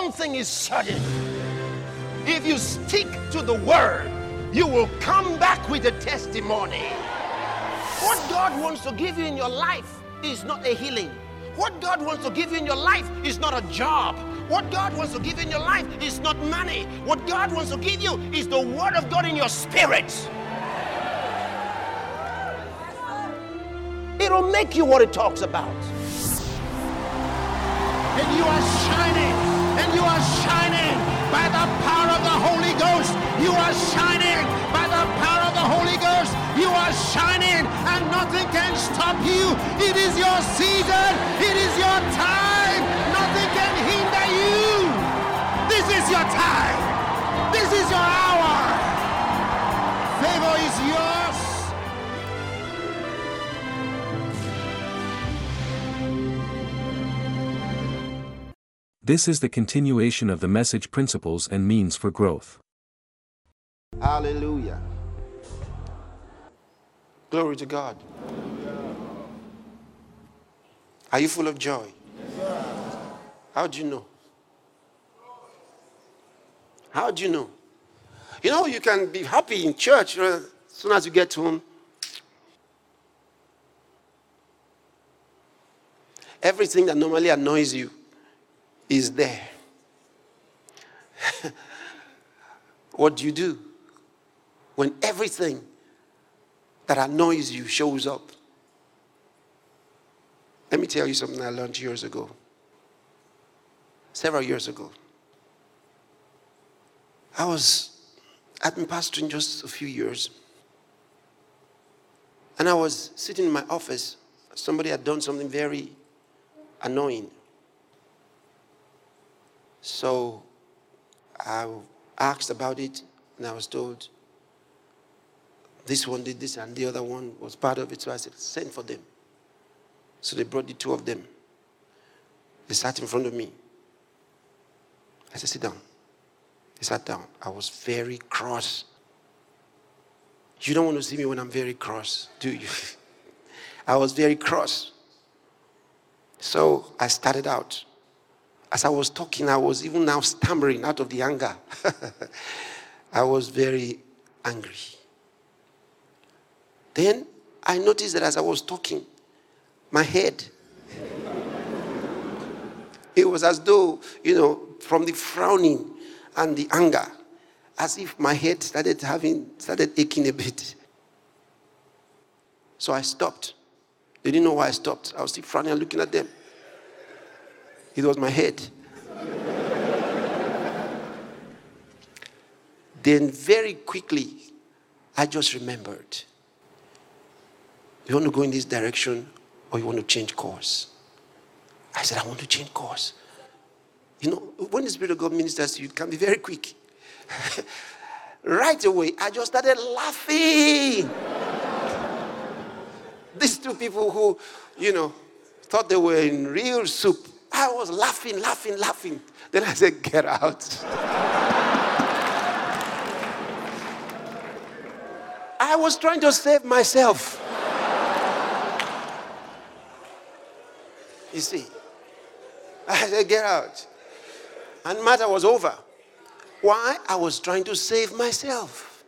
one thing is certain. If you stick to the word, you will come back with a testimony. What God wants to give you in your life is not a healing. What God wants to give you in your life is not a job. What God wants to give you in your life is not money. What God wants to give you is the word of God in your spirit. It'll make you what it talks about. And you are shining. And you are shining by the power of the Holy Ghost. You are shining by the power of the Holy Ghost. You are shining and nothing can stop you. It is your season. It is your time. Nothing can hinder you. This is your time. This is your hour. Favor is yours. This is the continuation of the message Principles and Means for Growth. Hallelujah. Glory to God. Are you full of joy? How do you know? How do you know? You know, you can be happy in church as soon as you get home. Everything that normally annoys you is there. What do you do when everything that annoys you shows up? Let me tell you something I learned years ago. Several years ago. I'd been pastoring just a few years. And I was sitting in my office. Somebody had done something very annoying. So I asked about it, and I was told this one did this and the other one was part of it. So I said, send for them. So they brought the two of them. They sat in front of me. I said, sit down. They sat down. I was very cross. You don't want to see me when I'm very cross, do you? I was very cross. So I started out. As I was talking, I was even now stammering out of the anger. I was very angry. Then I noticed that as I was talking, my head, it was as though, from the frowning and the anger, as if my head started aching a bit. So I stopped. They didn't know why I stopped. I was still frowning and looking at them. It was my head. Then very quickly, I just remembered. You want to go in this direction or you want to change course? I said, I want to change course. When the Spirit of God ministers to you, it can be very quick. Right away, I just started laughing. These two people who, thought they were in real soup. I was laughing. Then I said, get out. I was trying to save myself. You see, I said, get out. And the matter was over. Why? I was trying to save myself.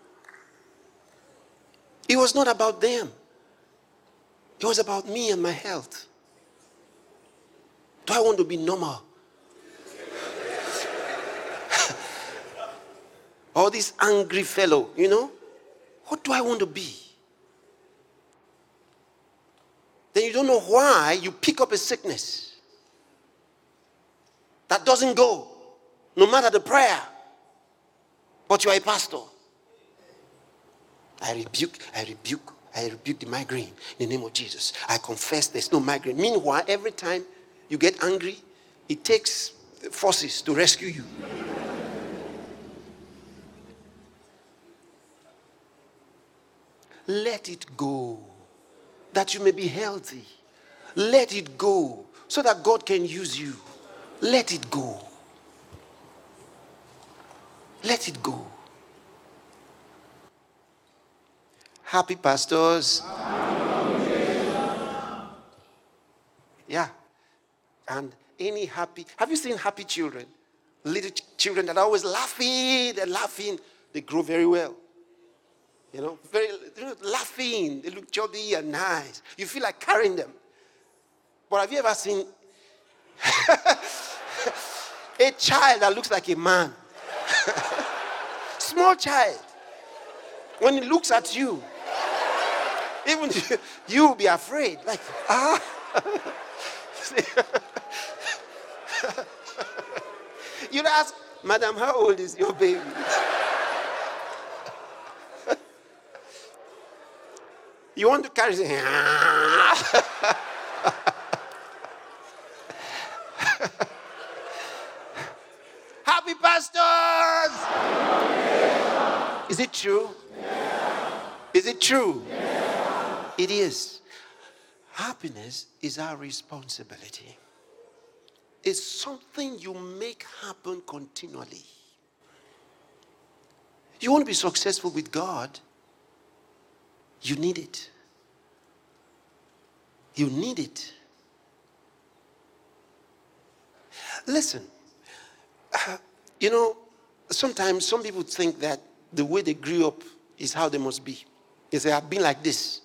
It was not about them. It was about me and my health. Do I want to be normal? Or this angry fellow, What do I want to be? Then you don't know why you pick up a sickness that doesn't go, no matter the prayer. But you are a pastor. I rebuke the migraine in the name of Jesus. I confess there's no migraine. Meanwhile, every time you get angry, it takes forces to rescue you. Let it go, that you may be healthy. Let it go, so that God can use you. Let it go. Let it go. Happy pastors. Yeah. And have you seen happy children? Little children that are always laughing, they're laughing, they grow very well. Very laughing. They look chubby and nice. You feel like carrying them. But have you ever seen a child that looks like a man? Small child. When he looks at you, even you will be afraid. Like, You'd ask, Madam, how old is your baby? You want to carry it? Happy pastors! Is it true? Is it true? It is. Happiness is our responsibility. It's something you make happen continually. You want to be successful with God, you need it. You need it. Listen, sometimes some people think that the way they grew up is how they must be. They say, I've been like this.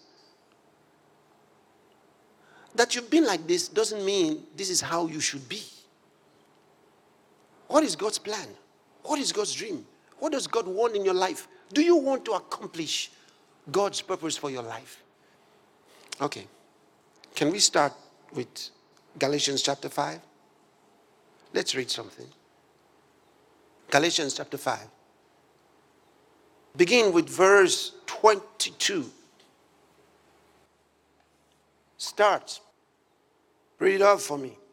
That you've been like this doesn't mean this is how you should be. What is God's plan? What is God's dream? What does God want in your life? Do you want to accomplish God's purpose for your life? Okay. Can we start with Galatians chapter 5? Let's read something. Galatians chapter 5. Begin with verse 22. Start. Read it out for me.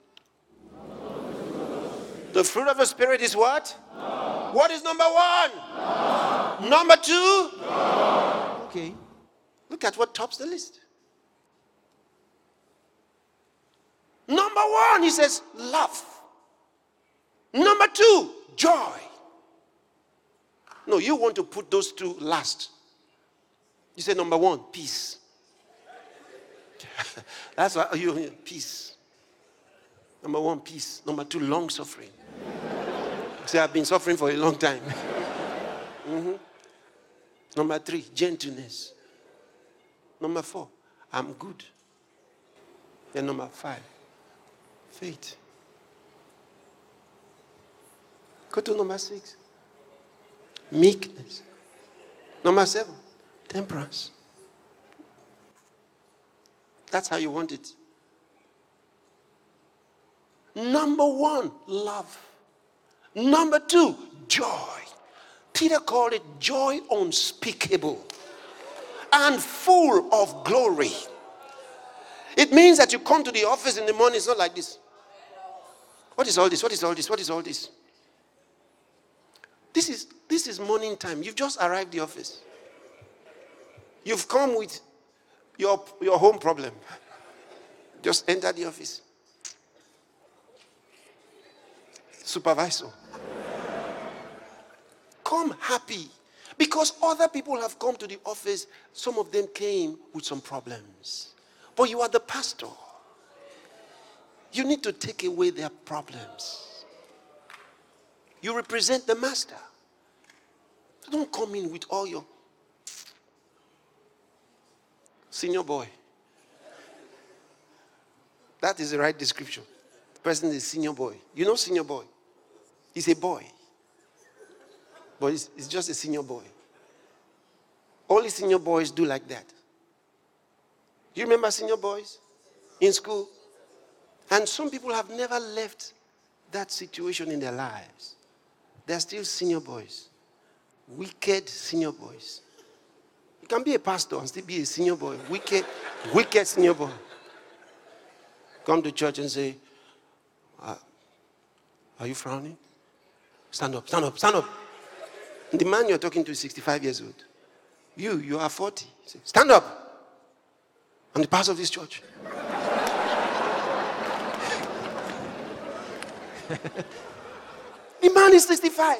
The fruit of the Spirit is what? Love. What is number one? Love. Number two? Love. Okay. Look at what tops the list. Number one, he says, love. Number two, joy. No, you want to put those two last. You say number one, peace. That's why you peace. Number one, peace. Number two, long suffering. Say, I've been suffering for a long time. Number three, gentleness. Number four, I'm good. Then number five, faith. Go to number 6, meekness. Number 7, temperance. That's how you want it. Number 1, love. Number 2, joy. Peter called it joy unspeakable and full of glory. It means that you come to the office in the morning, it's not like this. What is all this? What is all this? What is all this? This is morning time. You've just arrived the office. You've come with your home problem. Just enter the office. Supervisor. Come happy. Because other people have come to the office. Some of them came with some problems. But you are the pastor. You need to take away their problems. You represent the master. So don't come in with all your senior boy. That is the right description. The person is senior boy. You know senior boy? He's a boy. But it's just a senior boy. Only senior boys do like that. You remember senior boys in school? And some people have never left that situation in their lives. They're still senior boys. Wicked senior boys. You can be a pastor and still be a senior boy. Wicked senior boy. Come to church and say, are you frowning? Stand up, stand up, stand up. And the man you're talking to is 65 years old. You are 40. Say, stand up. I'm the pastor of this church. The man is 65.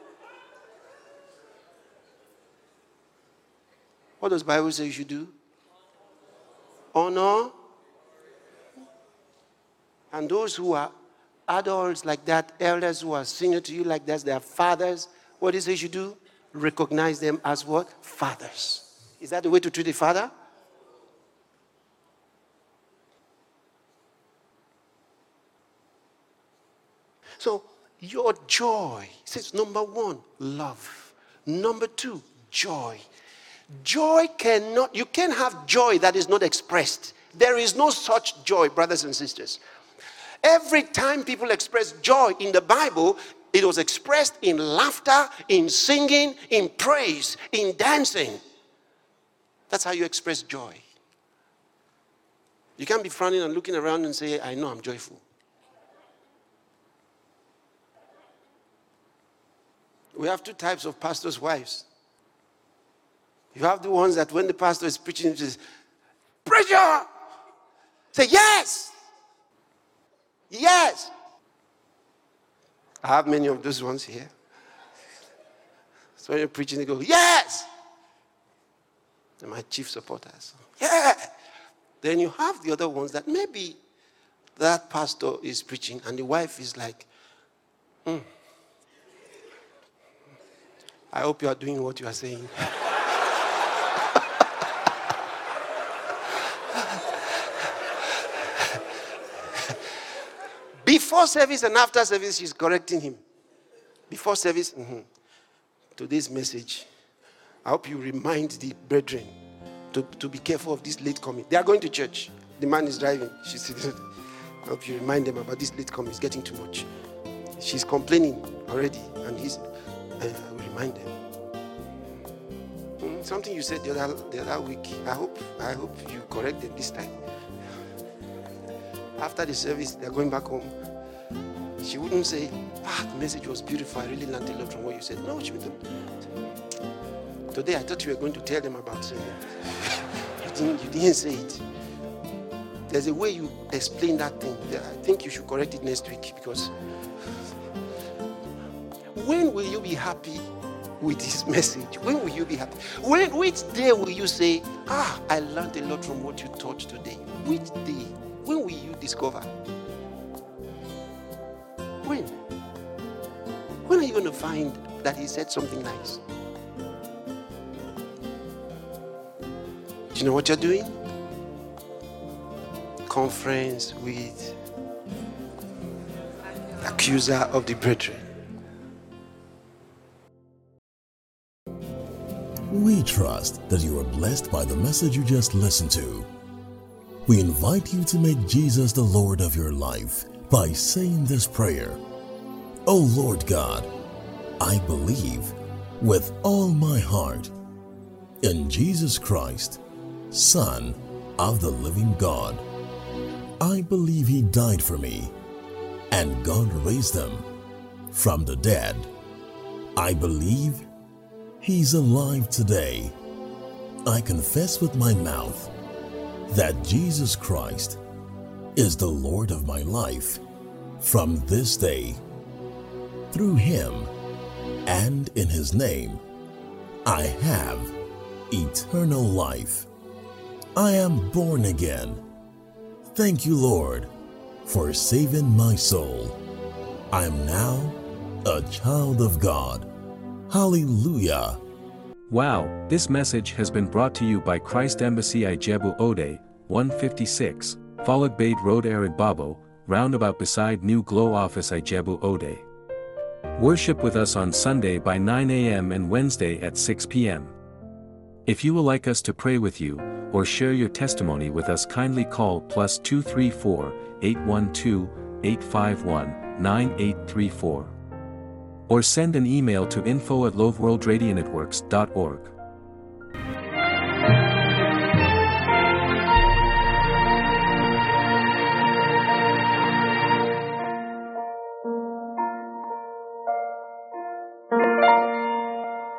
What does the Bible say you should do? Honor. And those who are adults like that, elders who are senior to you like that, they are fathers, what is it you should do? Recognize them as what? Fathers. Is that the way to treat a father? So, your joy, it says number 1, love. Number 2, joy. Joy you can't have joy that is not expressed. There is no such joy, brothers and sisters. Every time people express joy in the Bible, it was expressed in laughter, in singing, in praise, in dancing. That's how you express joy. You can't be frowning and looking around and say, I know I'm joyful. We have 2 types of pastors' wives. You have the ones that when the pastor is preaching, he says, preacher! Say, yes! Yes! I have many of those ones here. So when you're preaching, they go, yes! They're my chief supporters. Yeah! Then you have the other ones that maybe that pastor is preaching and the wife is like, I hope you are doing what you are saying. Before service and after service, she's correcting him. Before service, today's message, I hope you remind the brethren to be careful of this late coming. They are going to church. The man is driving. I hope you remind them about this late coming. It's getting too much. She's complaining already, and I will remind them. Something you said the other week. I hope you correct them this time. After the service, they're going back home. She wouldn't say, the message was beautiful. I really learned a lot from what you said. No, she wouldn't. Today, I thought you were going to tell them about you didn't say it. There's a way you explain that thing. I think you should correct it next week, because when will you be happy with this message? When will you be happy? Which day will you say, I learned a lot from what you taught today? Which day? When will you discover? When? When are you going to find that he said something nice? Do you know what you're doing? Conference with accuser of the brethren. We trust that you are blessed by the message you just listened to. We invite you to make Jesus the Lord of your life by saying this prayer. O Lord God, I believe with all my heart in Jesus Christ, Son of the living God. I believe he died for me and God raised him from the dead. I believe he's alive today. I confess with my mouth that Jesus Christ is the Lord of my life from this day. Through him and in his name, I have eternal life. I am born again. Thank you, Lord, for saving my soul. I am now a child of God. Hallelujah. Wow, this message has been brought to you by Christ Embassy Ijebu Ode, 156, Followed Bade Road Arid Babo, roundabout beside New Glow Office Ijebu Ode. Worship with us on Sunday by 9 a.m. and Wednesday at 6 p.m. If you would like us to pray with you, or share your testimony with us, kindly call +234 812 851 9834. Or send an email to info@loveworldradionetworks.org.